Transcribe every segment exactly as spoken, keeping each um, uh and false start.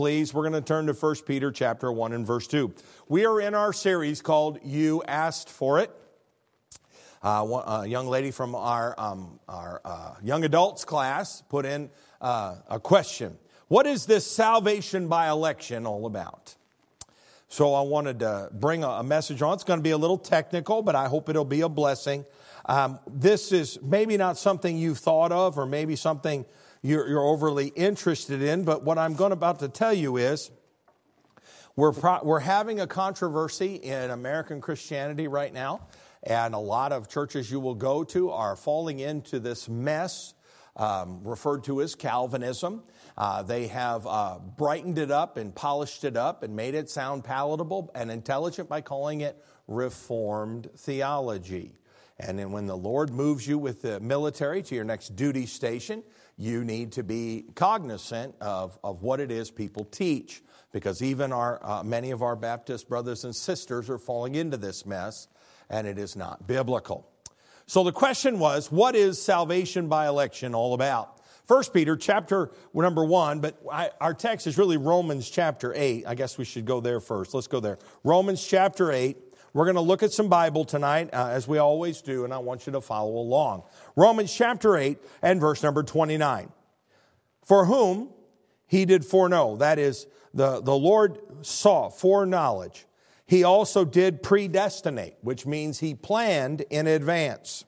Please, we're going to turn to First Peter chapter one and verse two. We are in our series called You Asked For It. Uh, one, a young lady from our, um, our uh, young adults class put in uh, a question. What is this salvation by election all about? So I wanted to bring a, a message on. It's going to be a little technical, but I hope it'll be a blessing. Um, this is maybe not something you've thought of or maybe something you're, you're overly interested in, but what I'm going about to tell you is we're, pro- we're having a controversy in American Christianity right now, and a lot of churches you will go to are falling into this mess um, referred to as Calvinism. Uh, they have uh, brightened it up and polished it up and made it sound palatable and intelligent by calling it Reformed theology. And then when the Lord moves you with the military to your next duty station, you need to be cognizant of, of what it is people teach. Because even our uh, many of our Baptist brothers and sisters are falling into this mess, and it is not biblical. So the question was, what is salvation by election all about? First Peter chapter number one, but I, our text is really Romans chapter eight. I guess we should go there first. Let's go there. Romans chapter eight. We're going to look at some Bible tonight, uh, as we always do, and I want you to follow along. Romans chapter eight and verse number twenty-nine. For whom he did foreknow, that is, the, the Lord saw, foreknowledge. He also did predestinate, which means he planned in advance.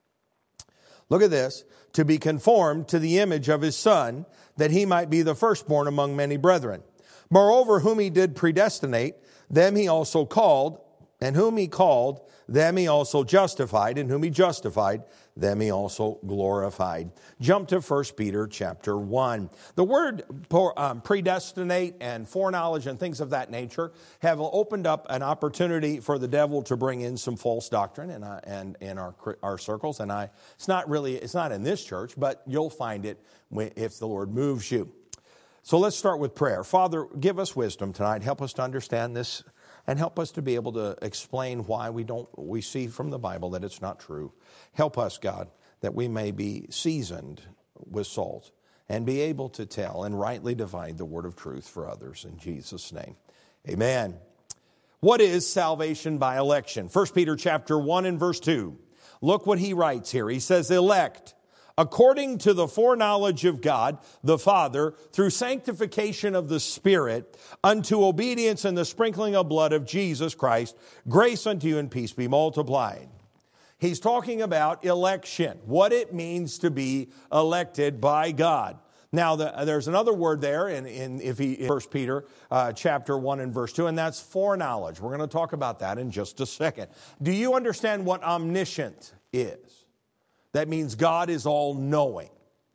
Look at this. To be conformed to the image of his Son, that he might be the firstborn among many brethren. Moreover, whom he did predestinate, them he also called, and whom he called, them he also justified, and whom he justified, them he also glorified. Jump to First Peter chapter one. The word um, predestinate and foreknowledge and things of that nature have opened up an opportunity for the devil to bring in some false doctrine in, uh, and in our our circles. And I, it's not really, it's not in this church, but you'll find it if the Lord moves you. So let's start with prayer. Father, give us wisdom tonight. Help us to understand this. And help us to be able to explain why we don't we see from the Bible that it's not true. Help us, God, that we may be seasoned with salt and be able to tell and rightly divide the word of truth for others. In Jesus' name, amen. What is salvation by election? First Peter chapter one and verse two. Look what he writes here. He says, elect, according to the foreknowledge of God, the Father, through sanctification of the Spirit, unto obedience and the sprinkling of blood of Jesus Christ, grace unto you and peace be multiplied. He's talking about election, what it means to be elected by God. Now, the, there's another word there in, in if he, First Peter uh, chapter one and verse two, and that's foreknowledge. We're going to talk about that in just a second. Do you understand what omniscient is? That means God is all-knowing.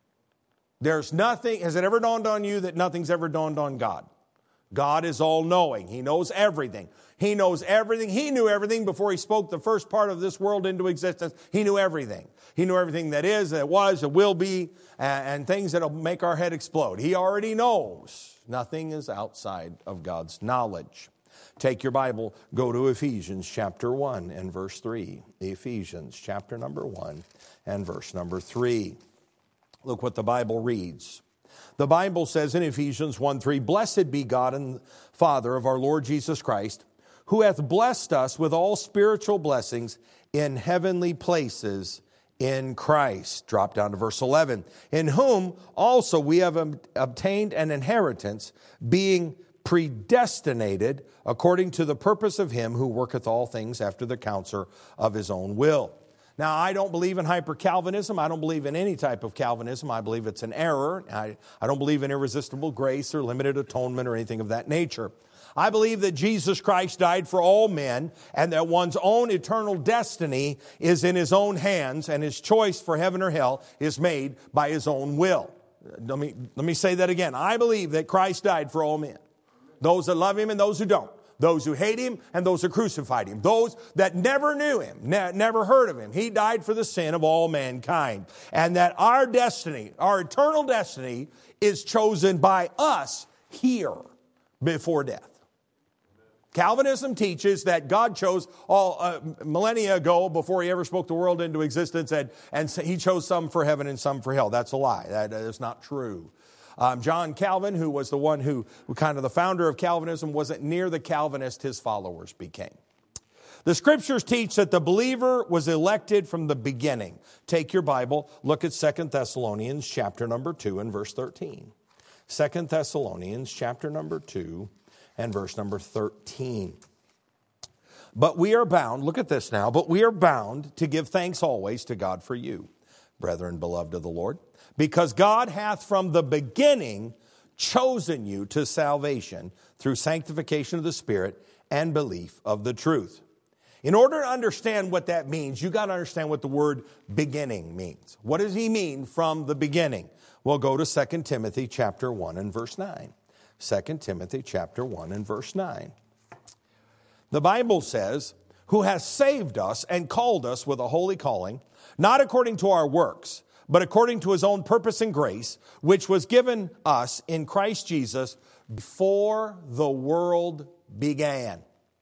There's nothing, has it ever dawned on you that nothing's ever dawned on God? God is all-knowing. He knows everything. He knows everything. He knew everything before he spoke the first part of this world into existence. He knew everything. He knew everything that is, that was, that will be, and, and things that will make our head explode. He already knows. Nothing is outside of God's knowledge. Take your Bible, go to Ephesians chapter one and verse three. Ephesians chapter number one and verse number three. Look what the Bible reads. The Bible says in Ephesians one three, Blessed be God and Father of our Lord Jesus Christ, who hath blessed us with all spiritual blessings in heavenly places in Christ. Drop down to verse eleven. In whom also we have obtained an inheritance, being predestinated according to the purpose of him who worketh all things after the counsel of his own will. Now, I don't believe in hyper-Calvinism. I don't believe in any type of Calvinism. I believe it's an error. I, I don't believe in irresistible grace or limited atonement or anything of that nature. I believe that Jesus Christ died for all men and that one's own eternal destiny is in his own hands and his choice for heaven or hell is made by his own will. Let me, let me say that again. I believe that Christ died for all men. Those that love him and those who don't. Those who hate him and those who crucified him. Those that never knew him, ne- never heard of him. He died for the sin of all mankind. And that our destiny, our eternal destiny, is chosen by us here before death. Calvinism teaches that God chose all uh, millennia ago, before he ever spoke the world into existence, and, and he chose some for heaven and some for hell. That's a lie. That is not true. Um, John Calvin, who was the one who, who kind of the founder of Calvinism, wasn't near the Calvinist his followers became. The scriptures teach that the believer was elected from the beginning. Take your Bible, look at Second Thessalonians chapter number two and verse thirteen. Second Thessalonians chapter number two and verse number thirteen. But we are bound, look at this now, but we are bound to give thanks always to God for you, brethren, beloved of the Lord, because God hath from the beginning chosen you to salvation through sanctification of the Spirit and belief of the truth. In order to understand what that means, you got to understand what the word beginning means. What does he mean from the beginning? Well, go to Second Timothy chapter one and verse nine. Second Timothy chapter one and verse nine. The Bible says, who has saved us and called us with a holy calling, not according to our works, but according to his own purpose and grace, which was given us in Christ Jesus before the world began.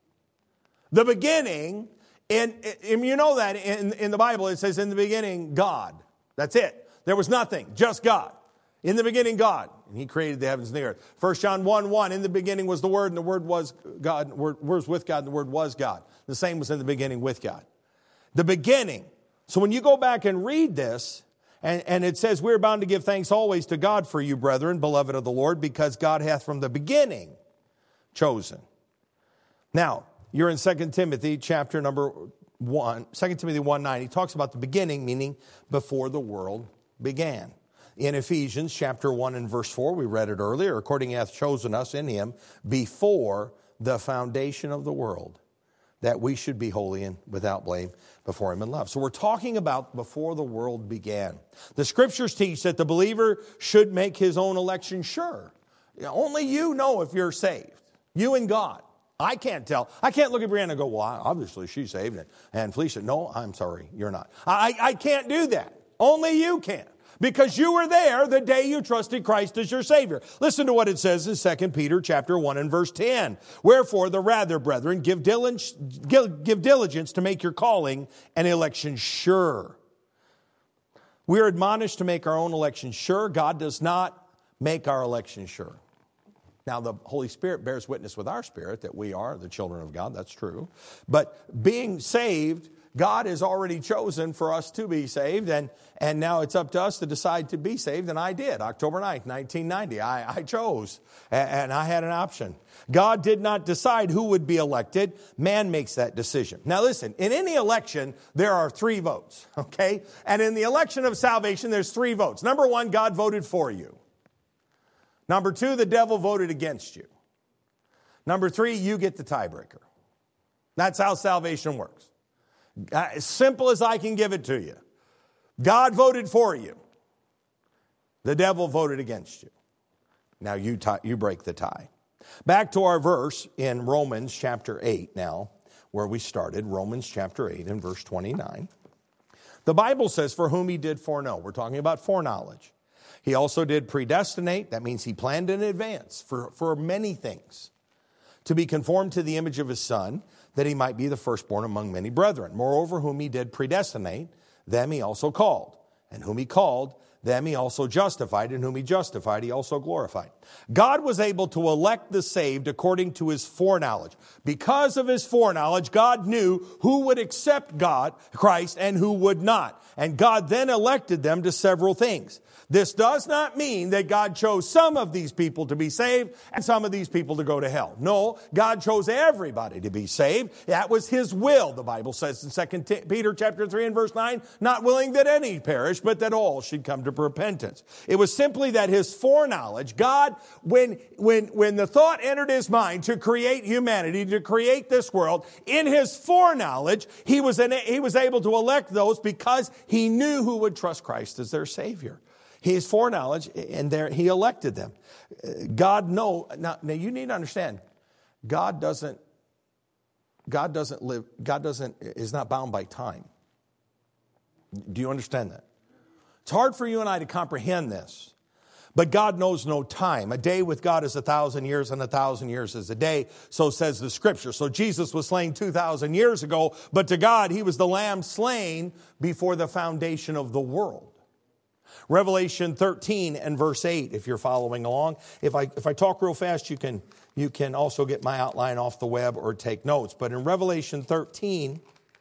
The beginning, and, and you know that in, in the Bible it says in the beginning, God. That's it. There was nothing, just God. In the beginning, God. And he created the heavens and the earth. First John one one, in the beginning was the Word, and the Word was God. The Word was with God, and the Word was God. The same was in the beginning with God. The beginning. So when you go back and read this, and, and it says, we're bound to give thanks always to God for you, brethren, beloved of the Lord, because God hath from the beginning chosen. Now, you're in Second Timothy chapter number one, Second Timothy one nine. He talks about the beginning, meaning before the world began. In Ephesians chapter one and verse four, we read it earlier, according he hath chosen us in him before the foundation of the world, that we should be holy and without blame before him in love. So we're talking about before the world began. The scriptures teach that the believer should make his own election sure. Only you know if you're saved. You and God. I can't tell. I can't look at Brianna and go, well, obviously she's saved. And Felicia, no, I'm sorry, you're not. I, I can't do that. Only you can. Because you were there the day you trusted Christ as your Savior. Listen to what it says in Second Peter chapter one and verse ten. Wherefore, the rather, brethren, give diligence, give diligence to make your calling and election sure. We are admonished to make our own election sure. God does not make our election sure. Now, the Holy Spirit bears witness with our spirit that we are the children of God. That's true. But being saved, God has already chosen for us to be saved, and, and now it's up to us to decide to be saved, and I did. October ninth, nineteen ninety, I, I chose, and, and I had an option. God did not decide who would be elected. Man makes that decision. Now listen, in any election, there are three votes, okay? And in the election of salvation, there's three votes. Number one, God voted for you. Number two, the devil voted against you. Number three, you get the tiebreaker. That's how salvation works. As simple as I can give it to you. God voted for you. The devil voted against you. Now you tie, you break the tie. Back to our verse in Romans chapter eight now, where we started. Romans chapter eight and verse twenty-nine. The Bible says, for whom he did foreknow. We're talking about foreknowledge. He also did predestinate. That means he planned in advance for, for many things. To be conformed to the image of his Son, that he might be the firstborn among many brethren. Moreover, whom he did predestinate, them he also called. And whom he called, them he also justified. And whom he justified, he also glorified. God was able to elect the saved according to his foreknowledge. Because of his foreknowledge, God knew who would accept God, Christ, and who would not. And God then elected them to several things. This does not mean that God chose some of these people to be saved and some of these people to go to hell. No, God chose everybody to be saved. That was his will, the Bible says in Second Peter chapter three and verse nine, not willing that any perish, but that all should come to repentance. It was simply that his foreknowledge, God, when, when, when the thought entered his mind to create humanity, to create this world, in his foreknowledge, he was, in, he was able to elect those because he knew who would trust Christ as their Savior. His foreknowledge, and there he elected them. God know now, now you need to understand, God doesn't, God doesn't live, God doesn't, is not bound by time. Do you understand that? It's hard for you and I to comprehend this. But God knows no time. A day with God is a thousand years, and a thousand years is a day. So says the scripture. So Jesus was slain two thousand years ago, but to God, he was the lamb slain before the foundation of the world. Revelation thirteen and verse eight, if you're following along. If I if I talk real fast, you can you can also get my outline off the web or take notes. But in Revelation thirteen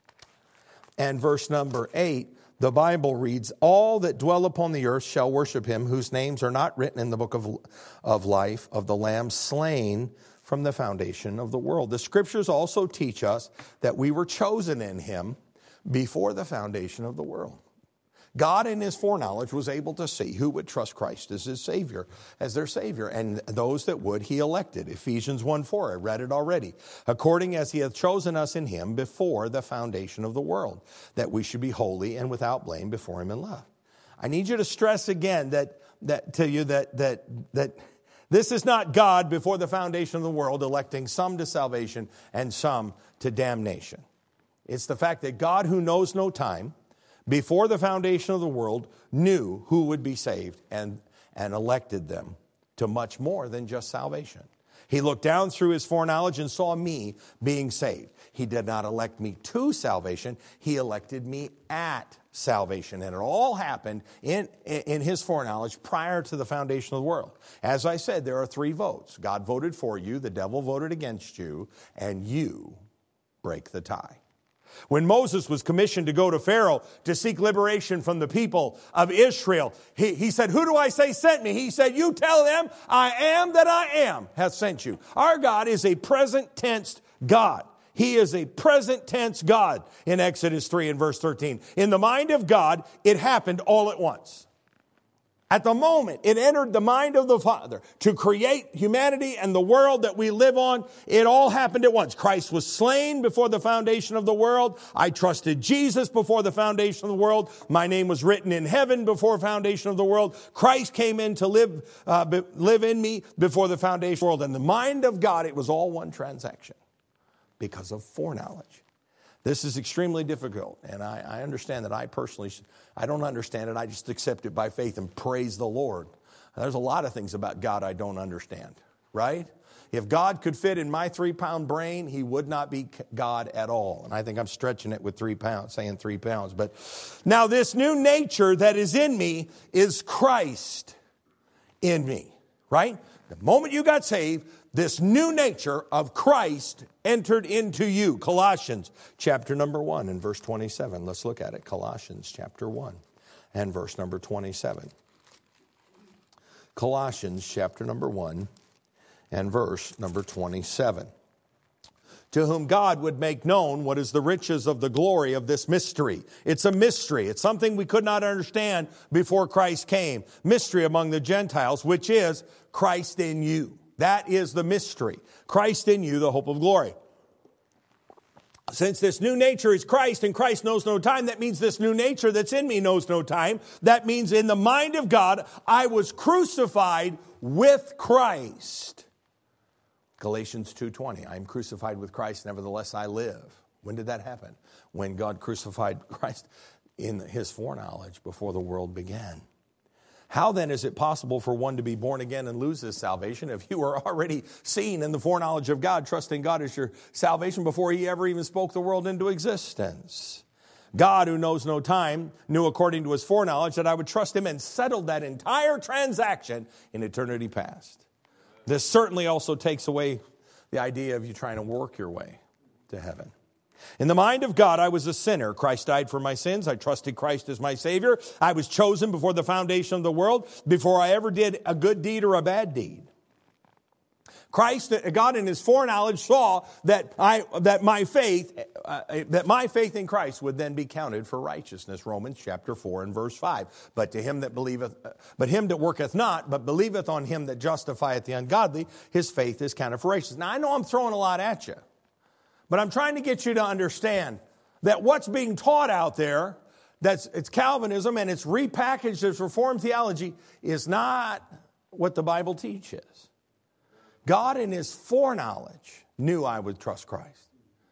and verse number eight, the Bible reads, all that dwell upon the earth shall worship him, whose names are not written in the book of, of life of the Lamb slain from the foundation of the world. The scriptures also teach us that we were chosen in him before the foundation of the world. God in his foreknowledge was able to see who would trust Christ as his Savior, as their Savior, and those that would he elected. Ephesians one four, I read it already. According as he hath chosen us in him before the foundation of the world, that we should be holy and without blame before him in love. I need you to stress again that, that to you that, that, that this is not God before the foundation of the world electing some to salvation and some to damnation. It's the fact that God, who knows no time, before the foundation of the world, knew who would be saved and, and elected them to much more than just salvation. He looked down through his foreknowledge and saw me being saved. He did not elect me to salvation. He elected me at salvation. And it all happened in, in his foreknowledge prior to the foundation of the world. As I said, there are three votes. God voted for you, the devil voted against you, and you break the tie. When Moses was commissioned to go to Pharaoh to seek liberation from the people of Israel, he, he said, who do I say sent me? He said, you tell them, I am that I am hath sent you. Our God is a present tense God. He is a present tense God in Exodus three and verse thirteen. In the mind of God, it happened all at once. At the moment it entered the mind of the Father to create humanity and the world that we live on, it all happened at once. Christ was slain before the foundation of the world. I trusted Jesus before the foundation of the world. My name was written in heaven before the foundation of the world. Christ came in to live, uh, be, live in me before the foundation of the world. In the mind of God, it was all one transaction because of foreknowledge. This is extremely difficult, and I, I understand that I personally, I don't understand it. I just accept it by faith and praise the Lord. There's a lot of things about God I don't understand, right? If God could fit in my three-pound brain, he would not be God at all. And I think I'm stretching it with three pounds, saying three pounds. But now this new nature that is in me is Christ in me, right? The moment you got saved, this new nature of Christ entered into you. Colossians chapter number one and verse twenty-seven. Let's look at it. Colossians chapter one and verse number twenty-seven. Colossians chapter number one and verse number twenty-seven. To whom God would make known what is the riches of the glory of this mystery. It's a mystery. It's something we could not understand before Christ came. Mystery among the Gentiles, which is Christ in you. That is the mystery. Christ in you, the hope of glory. Since this new nature is Christ and Christ knows no time, that means this new nature that's in me knows no time. That means in the mind of God, I was crucified with Christ. Galatians two twenty, I am crucified with Christ, nevertheless I live. When did that happen? When God crucified Christ in his foreknowledge before the world began. How then is it possible for one to be born again and lose his salvation if you were already seen in the foreknowledge of God, trusting God as your salvation before he ever even spoke the world into existence? God, who knows no time, knew according to his foreknowledge that I would trust him and settled that entire transaction in eternity past. This certainly also takes away the idea of you trying to work your way to heaven. In the mind of God, I was a sinner. Christ died for my sins. I trusted Christ as my Savior. I was chosen before the foundation of the world, before I ever did a good deed or a bad deed. Christ, God in his foreknowledge saw that I, that my faith, uh, that my faith in Christ would then be counted for righteousness. Romans chapter four and verse five. But to him that believeth, but him that worketh not, but believeth on him that justifieth the ungodly, his faith is counted for righteousness. Now I know I'm throwing a lot at you. But I'm trying to get you to understand that what's being taught out there, that's it's Calvinism and it's repackaged as Reformed theology, is not what the Bible teaches. God in his foreknowledge knew I would trust Christ.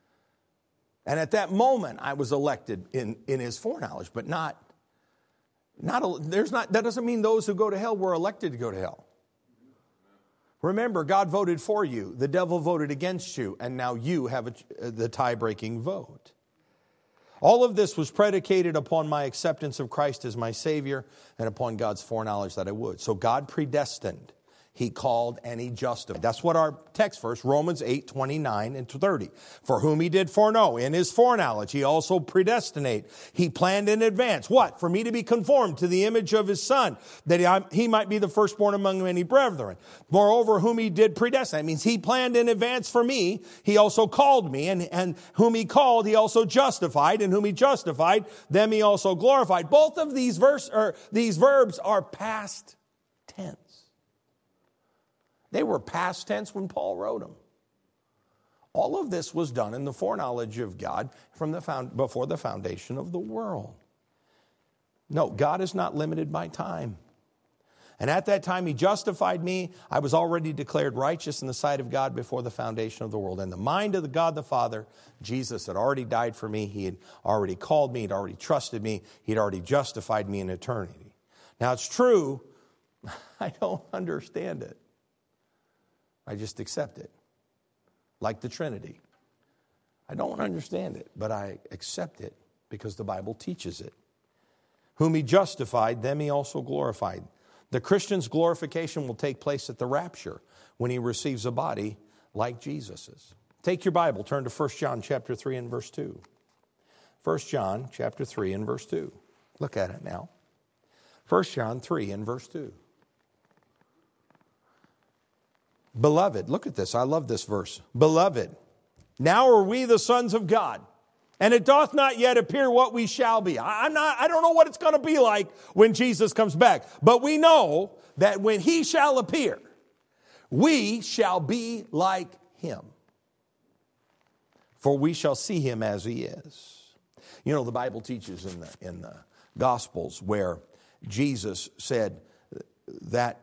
And at that moment I was elected in, in his foreknowledge, but not, not a, there's not that doesn't mean those who go to hell were elected to go to hell. Remember, God voted for you. The devil voted against you. And now you have a, the tie-breaking vote. All of this was predicated upon my acceptance of Christ as my Savior and upon God's foreknowledge that I would. So God predestined. He called and He justified. That's what our text verse, Romans eight, twenty-nine and thirty. For whom He did foreknow, in His foreknowledge, He also predestinate. He planned in advance. What? For me to be conformed to the image of His Son, that He might be the firstborn among many brethren. Moreover, whom He did predestinate. That means He planned in advance for me. He also called me, and, and whom He called, He also justified, and whom He justified, them He also glorified. Both of these verse or these verbs are past tense. They were past tense when Paul wrote them. All of this was done in the foreknowledge of God from the found, before the foundation of the world. No, God is not limited by time. And at that time He justified me. I was already declared righteous in the sight of God before the foundation of the world. In the mind of the God the Father, Jesus had already died for me. He had already called me. He'd already trusted me. He'd already justified me in eternity. Now it's true, I don't understand it. I just accept it, like the Trinity. I don't understand it, but I accept it because the Bible teaches it. Whom He justified, them He also glorified. The Christian's glorification will take place at the rapture when he receives a body like Jesus's. Take your Bible, turn to First John chapter three and verse two. First John chapter three and verse two. Look at it now. First John three and verse two. Beloved, look at this. I love this verse. Beloved, now are we the sons of God, and it doth not yet appear what we shall be. I'm not, I don't know what it's going to be like when Jesus comes back, but we know that when He shall appear, we shall be like Him, for we shall see Him as He is. You know, the Bible teaches in the, in the Gospels where Jesus said that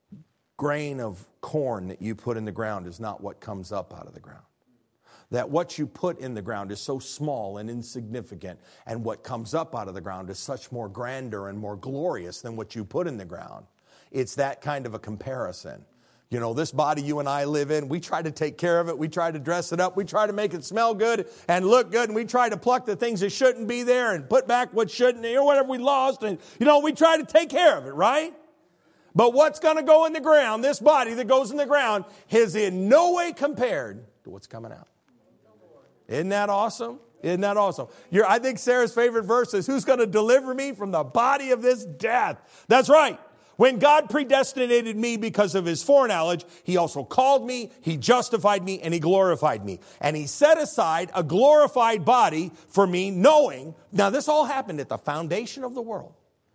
grain of corn that you put in the ground is not what comes up out of the ground. That what you put in the ground is so small and insignificant, and what comes up out of the ground is such more grander and more glorious than what you put in the ground. It's that kind of a comparison. You know, this body you and I live in, we try to take care of it. We try to dress it up. We try to make it smell good and look good. And we try to pluck the things that shouldn't be there and put back what shouldn't, or whatever we lost. And, you know, we try to take care of it, right? But what's going to go in the ground, this body that goes in the ground, is in no way compared to what's coming out. Isn't that awesome? Isn't that awesome? You're, I think Sarah's favorite verse is, who's going to deliver me from the body of this death? That's right. When God predestinated me because of His foreknowledge, He also called me, He justified me, and He glorified me. And He set aside a glorified body for me, knowing, now this all happened at the foundation of the world.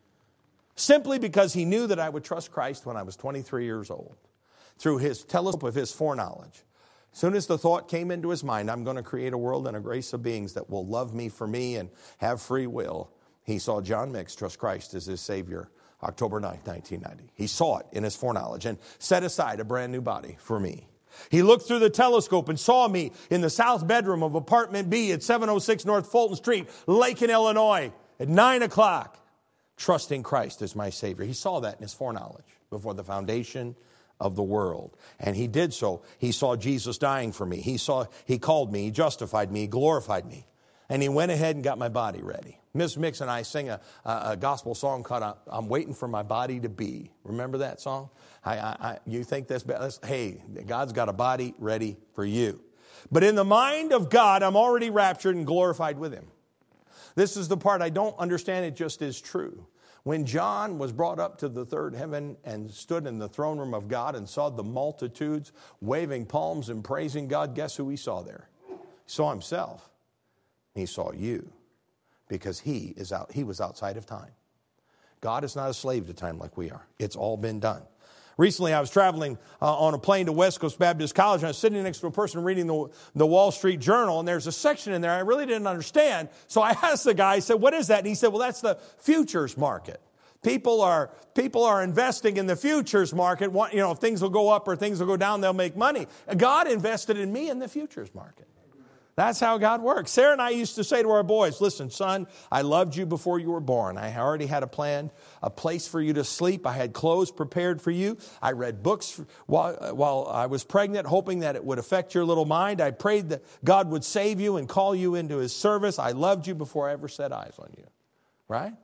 Simply because He knew that I would trust Christ when I was twenty-three years old. Through His telescope of His foreknowledge. As soon as the thought came into His mind, I'm going to create a world and a race of beings that will love me for me and have free will. He saw John Mix trust Christ as his Savior October ninth, nineteen ninety. He saw it in His foreknowledge and set aside a brand new body for me. He looked through the telescope and saw me in the south bedroom of apartment B at seven oh six North Fulton Street, Lakin, Illinois, at nine o'clock. Trusting Christ as my Savior. He saw that in His foreknowledge before the foundation of the world. And He did so. He saw Jesus dying for me. He saw, He called me, He justified me, He glorified me. And He went ahead and got my body ready. Miss Mix and I sing a, a, a gospel song called I'm Waiting for My Body to Be. Remember that song? I, I, I, you think that's, that's, hey, God's got a body ready for you. But in the mind of God, I'm already raptured and glorified with Him. This is the part I don't understand. It just is true. When John was brought up to the third heaven and stood in the throne room of God and saw the multitudes waving palms and praising God, guess who he saw there? He saw himself. He saw you, because he is out. He was outside of time. God is not a slave to time like we are. It's all been done. Recently, I was traveling uh, on a plane to West Coast Baptist College, and I was sitting next to a person reading the, the Wall Street Journal, and there's a section in there I really didn't understand. So I asked the guy, I said, what is that? And he said, well, that's the futures market. People are people are investing in the futures market. You know, if things will go up or things will go down, they'll make money. God invested in me in the futures market. That's how God works. Sarah and I used to say to our boys, listen, son, I loved you before you were born. I already had a plan, a place for you to sleep. I had clothes prepared for you. I read books while, while I was pregnant, hoping that it would affect your little mind. I prayed that God would save you and call you into his service. I loved you before I ever set eyes on you. Right?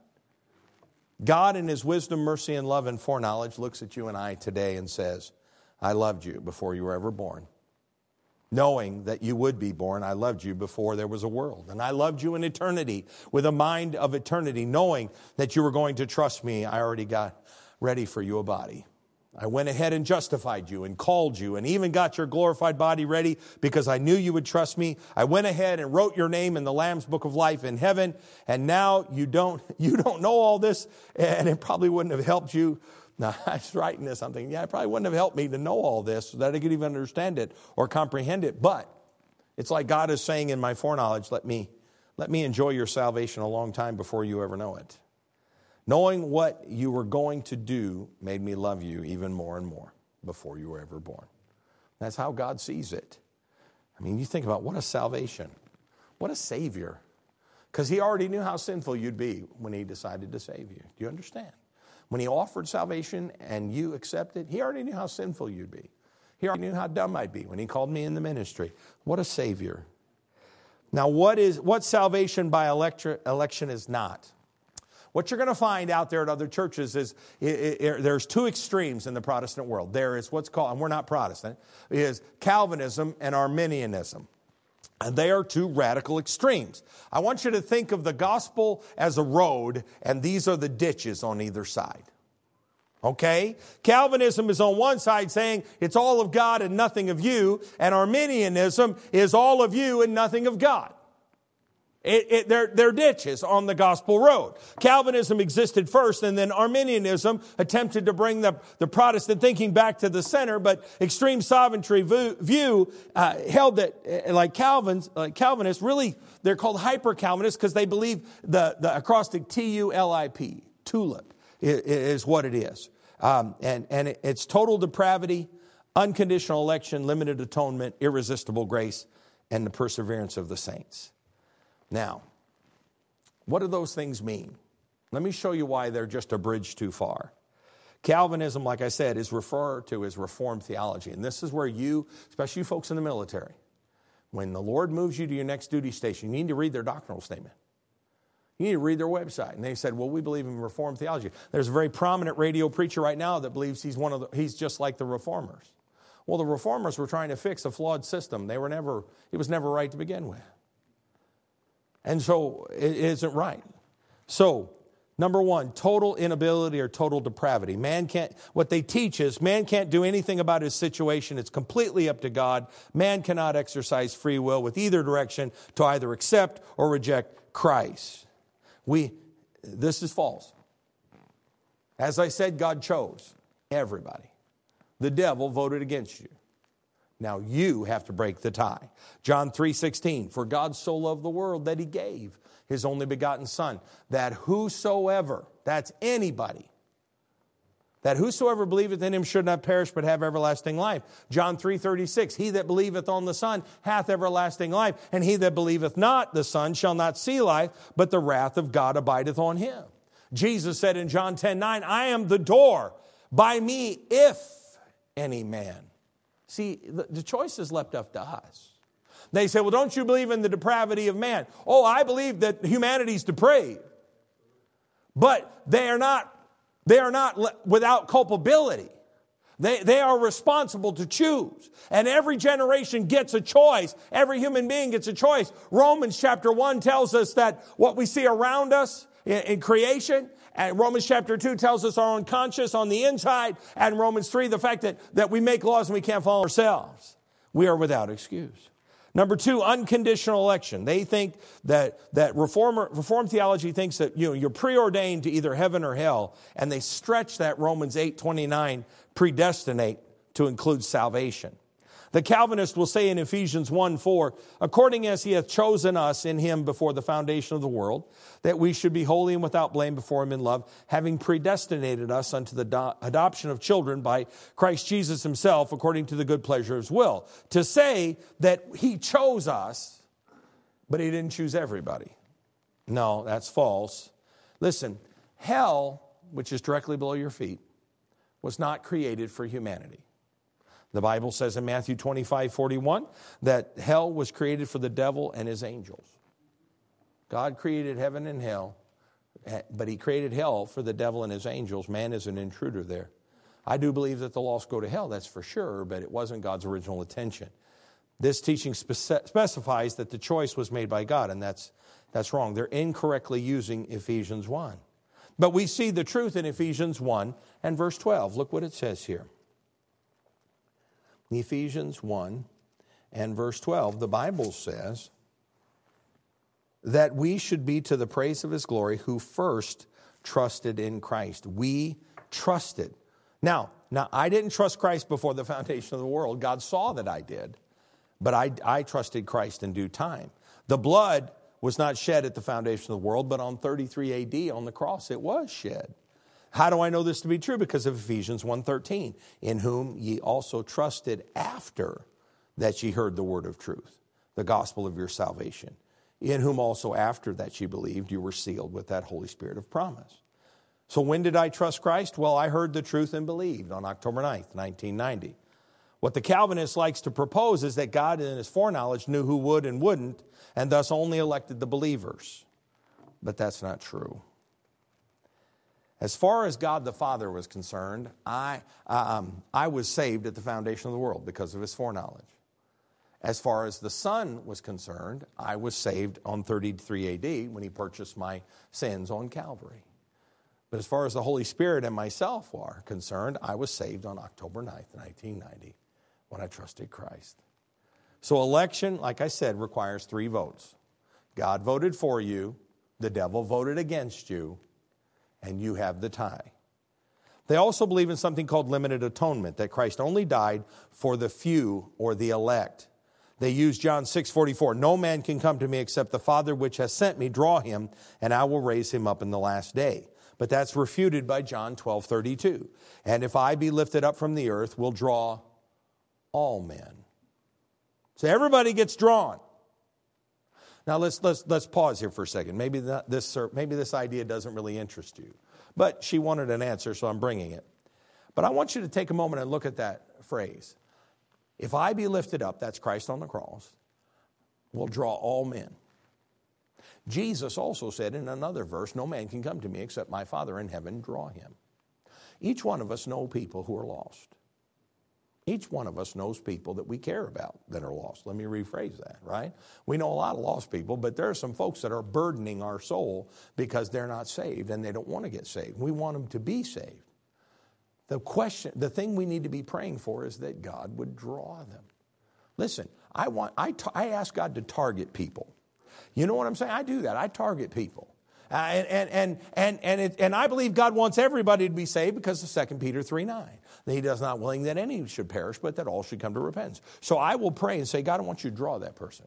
God in his wisdom, mercy, and love and foreknowledge looks at you and I today and says, I loved you before you were ever born. Knowing that you would be born, I loved you before there was a world. And I loved you in eternity, with a mind of eternity, knowing that you were going to trust me. I already got ready for you a body. I went ahead and justified you and called you and even got your glorified body ready because I knew you would trust me. I went ahead and wrote your name in the Lamb's Book of Life in heaven. And now you don't, you don't know all this, and it probably wouldn't have helped you. Now, I was writing this, I'm thinking, yeah, it probably wouldn't have helped me to know all this so that I could even understand it or comprehend it. But it's like God is saying in my foreknowledge, let me, let me enjoy your salvation a long time before you ever know it. Knowing what you were going to do made me love you even more and more before you were ever born. That's how God sees it. I mean, you think about what a salvation, what a Savior. Because he already knew how sinful you'd be when he decided to save you. Do you understand? When he offered salvation and you accepted, he already knew how sinful you'd be. He already knew how dumb I'd be when he called me in the ministry. What a Savior. Now, what is what salvation by electri- election is not? What you're going to find out there at other churches is it, it, it, there's two extremes in the Protestant world. There is what's called, and we're not Protestant, is Calvinism and Arminianism. And they are two radical extremes. I want you to think of the gospel as a road, and these are the ditches on either side. Okay? Calvinism is on one side saying it's all of God and nothing of you, and Arminianism is all of you and nothing of God. It, it, they're, they're ditches on the gospel road. Calvinism existed first, and then Arminianism attempted to bring the, the Protestant thinking back to the center, but extreme sovereignty view, view uh, held that, uh, like Calvin's, like Calvinists, really, they're called hyper-Calvinists because they believe the, the acrostic T U L I P, tulip, is, is what it is. Um, and and it, it's total depravity, unconditional election, limited atonement, irresistible grace, and the perseverance of the saints. Now, what do those things mean? Let me show you why they're just a bridge too far. Calvinism, like I said, is referred to as Reformed theology. And this is where you, especially you folks in the military, when the Lord moves you to your next duty station, you need to read their doctrinal statement. You need to read their website. And they said, well, we believe in Reformed theology. There's a very prominent radio preacher right now that believes he's one of the, he's just like the Reformers. Well, the Reformers were trying to fix a flawed system. They were never, it was never right to begin with. And so it isn't right. So, number one, total inability or total depravity. Man can't, what they teach is man can't do anything about his situation. It's completely up to God. Man cannot exercise free will with either direction to either accept or reject Christ. We, this is false. As I said, God chose everybody. The devil voted against you. Now you have to break the tie. John three sixteen, for God so loved the world that he gave his only begotten Son, that whosoever, that's anybody, that whosoever believeth in him should not perish but have everlasting life. John three thirty-six, he that believeth on the Son hath everlasting life, and he that believeth not the Son shall not see life, but the wrath of God abideth on him. Jesus said in John ten nine, I am the door. By me, if any man. See, the, the choice is left up to us. They say, well, don't you believe in the depravity of man? Oh, I believe that humanity's depraved. But they are not, they are not without culpability. They, they are responsible to choose. And every generation gets a choice. Every human being gets a choice. Romans chapter one tells us that what we see around us in, in creation, and Romans chapter two tells us our unconscious on the inside. And Romans three, the fact that, that we make laws and we can't follow ourselves. We are without excuse. Number two, unconditional election. They think that, that reformer, Reformed theology thinks that you know, you're preordained to either heaven or hell. And they stretch that Romans eight twenty-nine, predestinate, to include salvation. The Calvinist will say in Ephesians one four, according as he hath chosen us in him before the foundation of the world, that we should be holy and without blame before him in love, having predestinated us unto the do- adoption of children by Christ Jesus himself, according to the good pleasure of his will. To say that he chose us, But he didn't choose everybody. No, that's false. Listen, hell, which is directly below your feet, was not created for humanity. The Bible says in Matthew twenty-five forty-one that hell was created for the devil and his angels. God created heaven and hell, but he created hell for the devil and his angels. Man is an intruder there. I do believe that the lost go to hell, that's for sure, but it wasn't God's original intention. This teaching spec- specifies that the choice was made by God, and that's, that's wrong. They're incorrectly using Ephesians one. But we see the truth in Ephesians one and verse twelve. Look what it says here. Ephesians one and verse twelve, the Bible says that we should be to the praise of his glory who first trusted in Christ. We trusted. Now, now I didn't trust Christ before the foundation of the world. God saw that I did, but I, I trusted Christ in due time. The blood was not shed at the foundation of the world, but on thirty-three A D on the cross it was shed. How do I know this to be true? Because of Ephesians one thirteen, in whom ye also trusted after that ye heard the word of truth, the gospel of your salvation, in whom also after that ye believed, you were sealed with that Holy Spirit of promise. So when did I trust Christ? Well, I heard the truth and believed on October ninth, nineteen ninety. What the Calvinist likes to propose is that God in his foreknowledge knew who would and wouldn't, and thus only elected the believers. But that's not true. As far as God the Father was concerned, I, um, I was saved at the foundation of the world because of his foreknowledge. As far as the Son was concerned, I was saved on thirty-three A D when he purchased my sins on Calvary. But as far as the Holy Spirit and myself are concerned, I was saved on October ninth, nineteen ninety, when I trusted Christ. So election, like I said, requires three votes. God voted for you, the devil voted against you, and you have the tie. They also believe in something called limited atonement, that Christ only died for the few or the elect. They use John six forty-four. No man can come to me except the Father which has sent me draw him, and I will raise him up in the last day. But that's refuted by John twelve thirty-two. And if I be lifted up from the earth, will draw all men. So everybody gets drawn. Now let's let's let's pause here for a second. Maybe that, this maybe this idea doesn't really interest you, but she wanted an answer, so I'm bringing it. But I want you to take a moment and look at that phrase. If I be lifted up, that's Christ on the cross, will draw all men. Jesus also said in another verse, no man can come to me except my Father in heaven draw him. Each one of us know people who are lost. Each one of us knows people that we care about that are lost. Let me rephrase that, right? We know a lot of lost people, but there are some folks that are burdening our soul because they're not saved and they don't want to get saved. We want them to be saved. The question, the thing we need to be praying for is that God would draw them. Listen, I want, I, t- I ask God to target people. You know what I'm saying? I do that. I target people. Uh, and, and, and, and, and, it, and I believe God wants everybody to be saved because of Second Peter three nine. That he does not willing that any should perish, but that all should come to repentance. So I will pray and say, God, I want you to draw that person.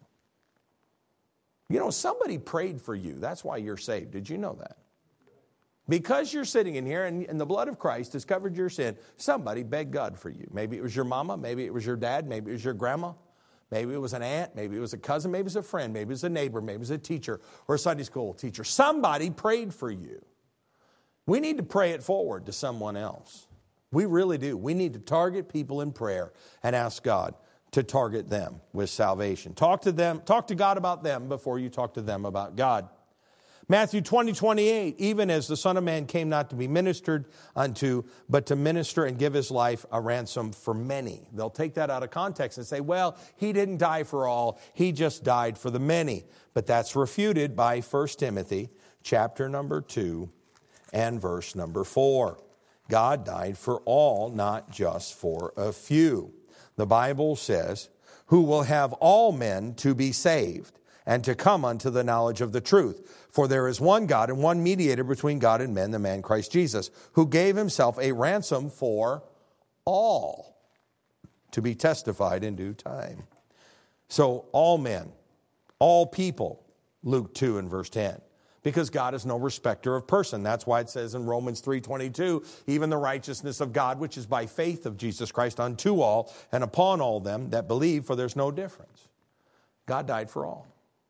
You know, somebody prayed for you. That's why you're saved. Did you know that? Because you're sitting in here and, and the blood of Christ has covered your sin, somebody begged God for you. Maybe it was your mama, maybe it was your dad, maybe it was your grandma, maybe it was an aunt, maybe it was a cousin, maybe it was a friend, maybe it was a neighbor, maybe it was a teacher or a Sunday school teacher. Somebody prayed for you. We need to pray it forward to someone else. We really do. We need to target people in prayer and ask God to target them with salvation. Talk to them, talk to God about them before you talk to them about God. Matthew twenty, twenty-eight, even as the Son of Man came not to be ministered unto, but to minister and give his life a ransom for many. They'll take that out of context and say, well, he didn't die for all, he just died for the many. But that's refuted by First Timothy chapter number two and verse number four. God died for all, not just for a few. The Bible says, who will have all men to be saved and to come unto the knowledge of the truth. For there is one God and one mediator between God and men, the man Christ Jesus, who gave himself a ransom for all, to be testified in due time. So all men, all people, Luke two and verse ten. Because God is no respecter of person. That's why it says in Romans three twenty-two, even the righteousness of God, which is by faith of Jesus Christ unto all and upon all them that believe, for there's no difference. God died for all.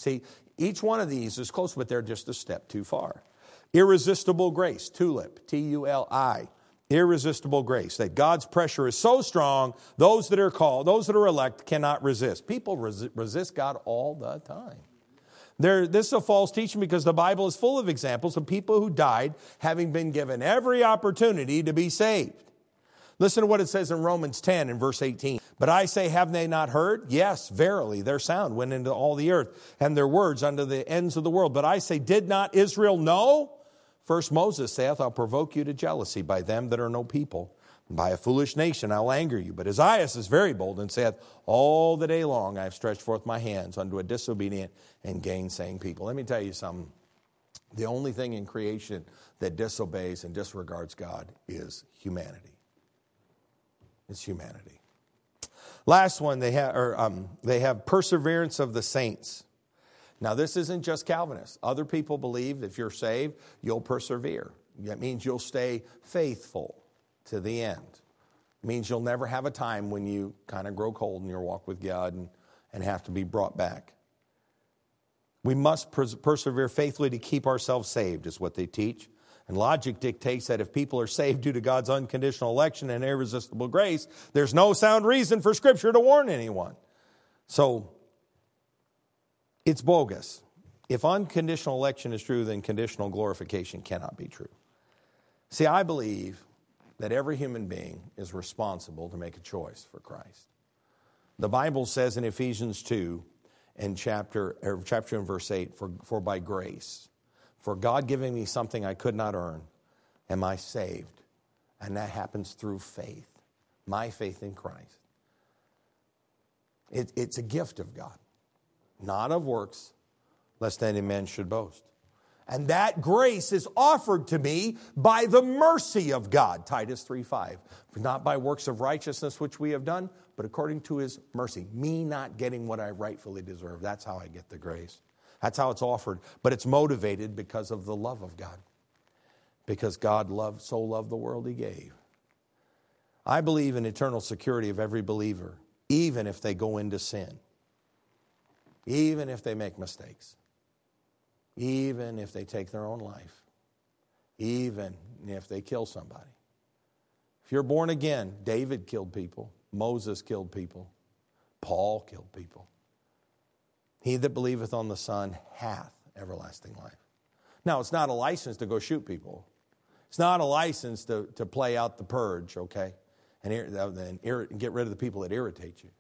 See, each one of these is close, but they're just a step too far. Irresistible grace, TULIP, T U L I. Irresistible grace, that God's pressure is so strong, those that are called, those that are elect cannot resist. People resi- resist God all the time. There, this is a false teaching because the Bible is full of examples of people who died having been given every opportunity to be saved. Listen to what it says in Romans ten and verse eighteen. But I say, have they not heard? Yes, verily, their sound went into all the earth, and their words unto the ends of the world. But I say, did not Israel know? First Moses saith, I'll provoke you to jealousy by them that are no people. And by a foolish nation I'll anger you. But Isaiah is very bold and saith, all the day long I have stretched forth my hands unto a disobedient and gainsaying people. Let me tell you something. The only thing in creation that disobeys and disregards God is humanity. It's humanity. Last one, they have, or, um, they have perseverance of the saints. Now, this isn't just Calvinists. Other people believe that if you're saved, you'll persevere. That means you'll stay faithful to the end. It means you'll never have a time when you kind of grow cold in your walk with God and, and have to be brought back. We must pers- persevere faithfully to keep ourselves saved, is what they teach. And logic dictates that if people are saved due to God's unconditional election and irresistible grace, there's no sound reason for Scripture to warn anyone. So, it's bogus. If unconditional election is true, then conditional glorification cannot be true. See, I believe that every human being is responsible to make a choice for Christ. The Bible says in Ephesians two, in chapter, or chapter and verse eight, for, for by grace, for God giving me something I could not earn, am I saved. And that happens through faith, my faith in Christ. It, it's a gift of God. Not of works, lest any man should boast. And that grace is offered to me by the mercy of God, Titus three five. Not by works of righteousness which we have done, but according to his mercy. Me not getting what I rightfully deserve. That's how I get the grace. That's how it's offered. But it's motivated because of the love of God. Because God loved, so loved the world he gave. I believe in eternal security of every believer, even if they go into sin. Even if they make mistakes. Even if they take their own life. Even if they kill somebody. If you're born again, David killed people. Moses killed people. Paul killed people. He that believeth on the Son hath everlasting life. Now, it's not a license to go shoot people. It's not a license to, to play out the purge, okay? And, and, and get rid of the people that irritate you.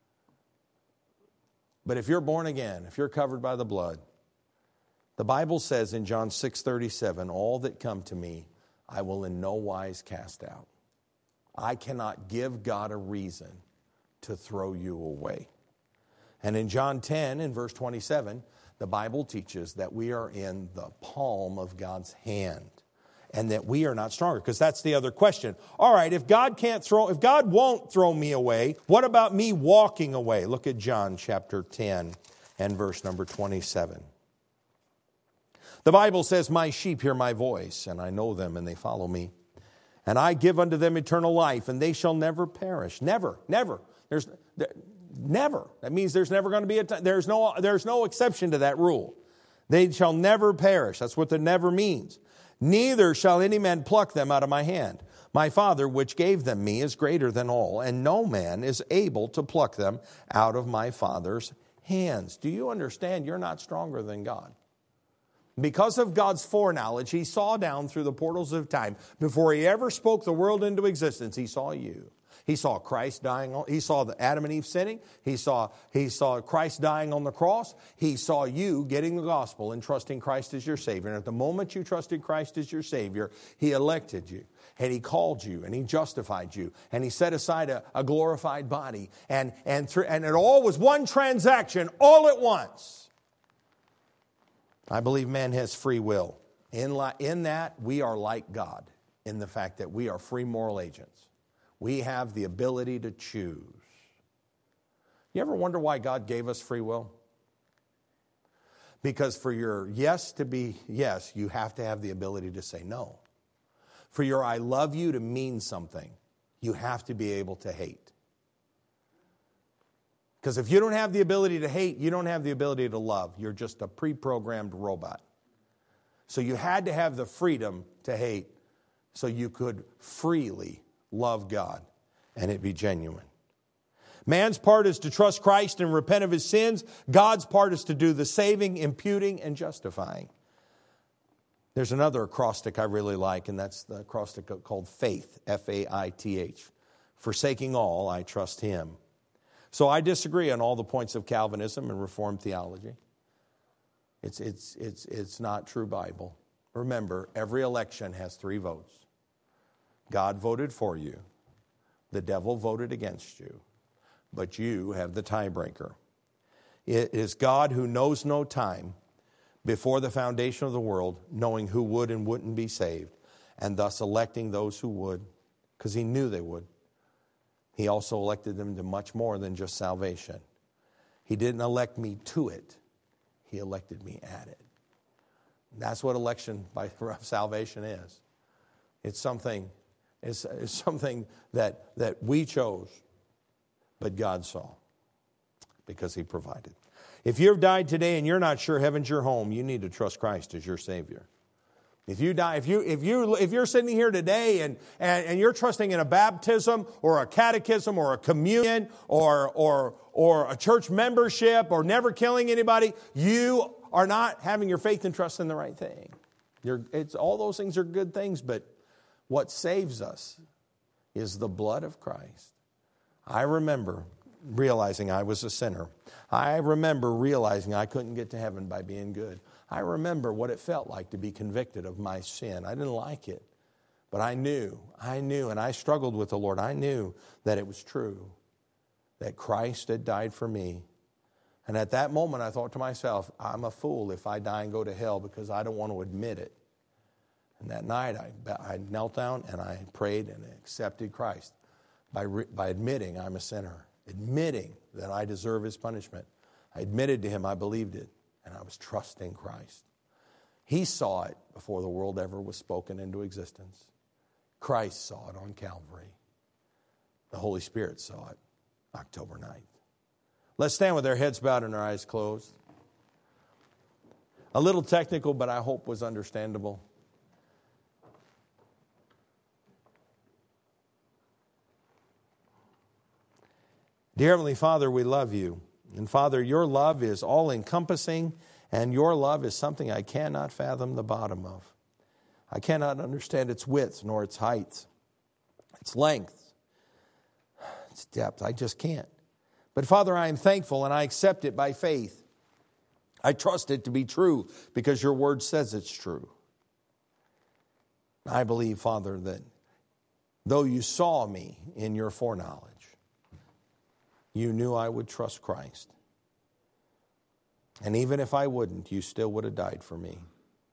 But if you're born again, if you're covered by the blood, the Bible says in John six thirty-seven, all that come to me, I will in no wise cast out. I cannot give God a reason to throw you away. And in John ten, in verse twenty-seven, the Bible teaches that we are in the palm of God's hand. And that we are not stronger. Because that's the other question. All right, if God can't throw, if God won't throw me away, what about me walking away? Look at John chapter ten and verse number twenty-seven. The Bible says, my sheep hear my voice, and I know them, and they follow me. And I give unto them eternal life, and they shall never perish. Never, never. There's there, never. That means there's never going to be a time. There's no, there's no exception to that rule. They shall never perish. That's what the never means. Neither shall any man pluck them out of my hand. My Father, which gave them me, is greater than all, and no man is able to pluck them out of my Father's hands. Do you understand? You're not stronger than God. Because of God's foreknowledge, he saw down through the portals of time. Before he ever spoke the world into existence, he saw you. He saw Christ dying on, he saw the Adam and Eve sinning. He saw, he saw Christ dying on the cross. He saw you getting the gospel and trusting Christ as your Savior. And at the moment you trusted Christ as your Savior, he elected you. And he called you, and he justified you, and he set aside a, a glorified body. And, and, th- and it all was one transaction, all at once. I believe man has free will. In, li- in that, we are like God, in the fact that we are free moral agents. We have the ability to choose. You ever wonder why God gave us free will? Because for your yes to be yes, you have to have the ability to say no. For your I love you to mean something, you have to be able to hate. Because if you don't have the ability to hate, you don't have the ability to love. You're just a pre-programmed robot. So you had to have the freedom to hate so you could freely love God and it be genuine. Man's part is to trust Christ and repent of his sins. God's part is to do the saving, imputing, and justifying. There's another acrostic I really like, and that's the acrostic called faith, F A I T H. Forsaking all, I trust him. So I disagree on all the points of Calvinism and Reformed theology. It's, it's, it's, it's not true Bible. Remember, every election has three votes. God voted for you. The devil voted against you. But you have the tiebreaker. It is God who knows no time before the foundation of the world, knowing who would and wouldn't be saved, and thus electing those who would, because he knew they would. He also elected them to much more than just salvation. He didn't elect me to it. He elected me at it. That's what election by salvation is. It's something, it's, it's something that, that we chose, but God saw because he provided. If you've died today and you're not sure heaven's your home, you need to trust Christ as your Savior. If you die, if you if you if you're sitting here today and, and, and you're trusting in a baptism or a catechism or a communion or or or a church membership or never killing anybody, you are not having your faith and trust in the right thing. You're, it's all those things are good things, but what saves us is the blood of Christ. I remember realizing I was a sinner. I remember realizing I couldn't get to heaven by being good. I remember what it felt like to be convicted of my sin. I didn't like it, but I knew, I knew, and I struggled with the Lord. I knew that it was true, that Christ had died for me. And at that moment, I thought to myself, I'm a fool if I die and go to hell because I don't want to admit it. And that night, I, I knelt down and I prayed and accepted Christ by, by admitting I'm a sinner, admitting that I deserve his punishment. I admitted to him I believed it, and I was trusting Christ. He saw it before the world ever was spoken into existence. Christ saw it on Calvary. The Holy Spirit saw it October ninth. Let's stand with our heads bowed and our eyes closed. A little technical, but I hope was understandable. Dear Heavenly Father, we love you. And Father, your love is all-encompassing, and your love is something I cannot fathom the bottom of. I cannot understand its width, nor its height, its length, its depth. I just can't. But Father, I am thankful, and I accept it by faith. I trust it to be true, because your word says it's true. I believe, Father, that though you saw me in your foreknowledge, you knew I would trust Christ. And even if I wouldn't, you still would have died for me.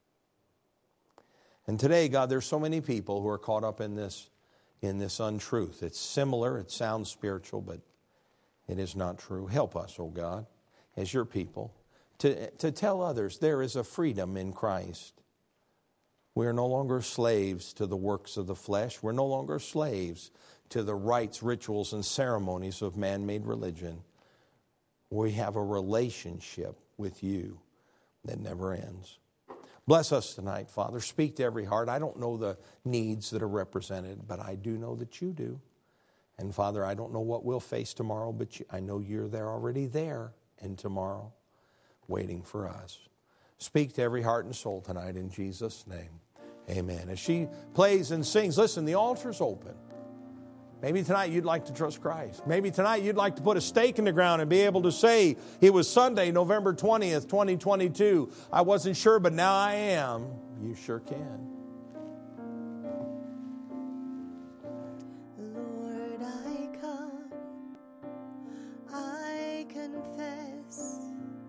And today, God, there's so many people who are caught up in this, in this untruth. It's similar, it sounds spiritual, but it is not true. Help us, oh God, as your people, to, to tell others there is a freedom in Christ. We are no longer slaves to the works of the flesh. We're no longer slaves to the rites, rituals, and ceremonies of man-made religion. We have a relationship with you that never ends. Bless us tonight, Father. Speak to every heart. I don't know the needs that are represented, but I do know that you do. And Father, I don't know what we'll face tomorrow, but you, I know you're there already there and tomorrow waiting for us. Speak to every heart and soul tonight in Jesus' name. Amen. As she plays and sings, listen, the altar's open. Maybe tonight you'd like to trust Christ. Maybe tonight you'd like to put a stake in the ground and be able to say, it was Sunday, November twentieth, twenty twenty-two. I wasn't sure, but now I am. You sure can. Lord, I come, I confess,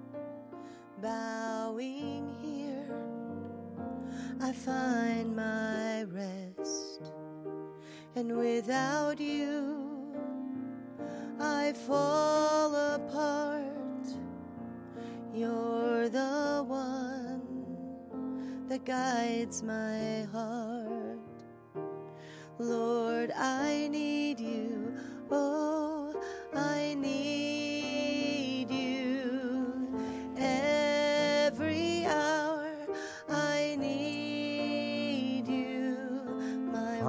bowing here, I find my rest. And without you, I fall apart. You're the one that guides my heart. Lord, I need you. Oh, I need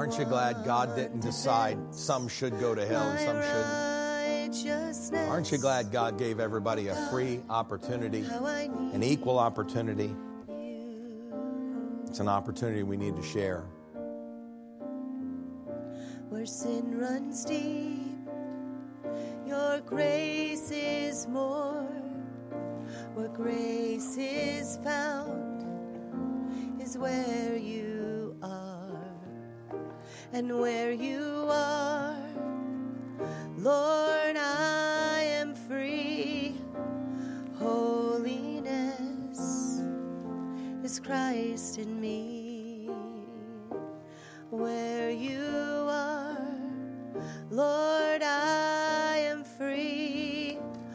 Aren't you glad God didn't decide some should go to hell and some shouldn't? Aren't you glad God gave everybody a free opportunity, an equal opportunity? It's an opportunity we need to share. Where sin runs deep, your grace is more. Where grace is found is where you are. And where you are, Lord, I am free. Holiness is Christ in me. Where you are, Lord, I am free.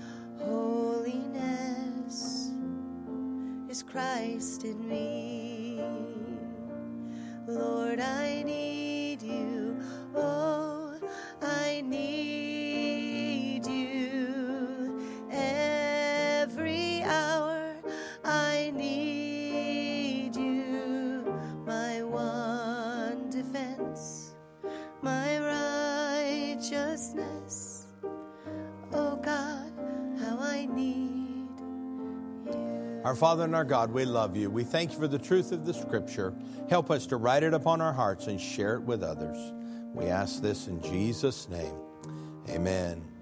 Holiness is Christ in me. Lord, I need you. Oh, I need you. Every hour I need you. My one defense, my righteousness. Oh God, how I need you. Our Father and our God, we love you. We thank you for the truth of the Scripture. Help us to write it upon our hearts and share it with others. We ask this in Jesus' name. Amen.